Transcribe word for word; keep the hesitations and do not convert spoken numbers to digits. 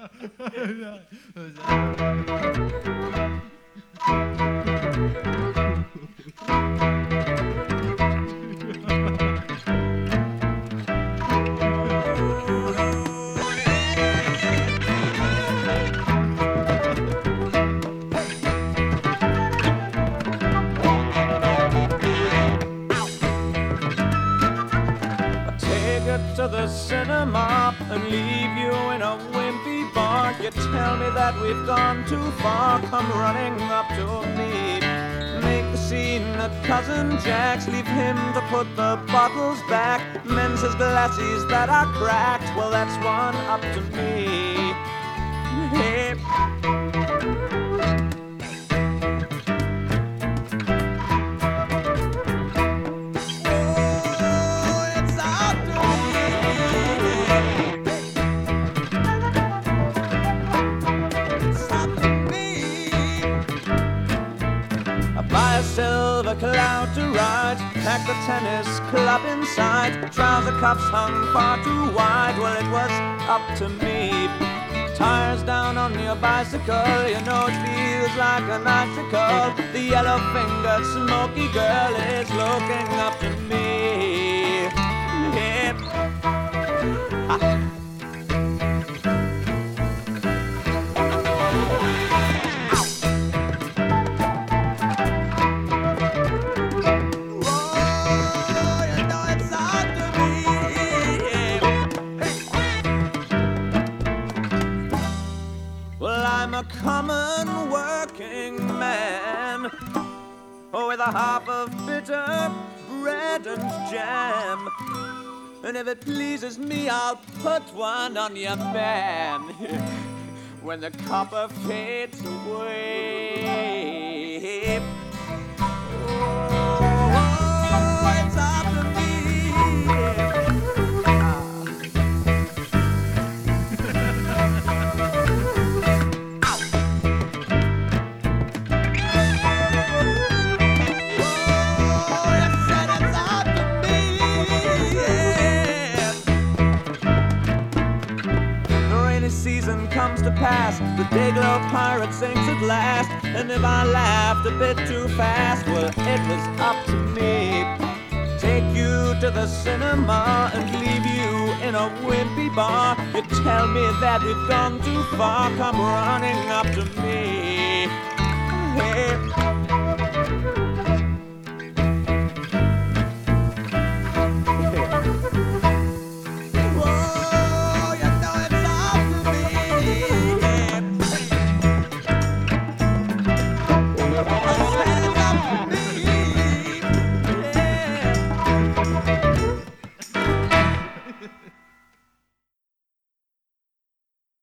To the cinema and leave you in a wimpy bar. You tell me that we've gone too far. Come running up to me. Make the scene at Cousin Jack's. Leave him to put the bottles back. Mends his glasses that are cracked. Well, that's one up to me. Hey. Buy a silver cloud to ride, pack the tennis club inside, trouser cuffs hung far too wide, well it was up to me. Tires down on your bicycle, you know it feels like an icicle. The yellow-fingered smoky girl is looking up to me. Yep. Ah. I'm a common working man, oh, with a half of bitter bread and jam. And if it pleases me, I'll put one on your man when the copper fades away. Oh, it's up to me. Season comes to pass, the Dayglow pirate sings at last. And if I laughed a bit too fast, well, it was up to me. Take you to the cinema and leave you in a wimpy bar. You tell me that we've gone too far, come running up to me. Hey.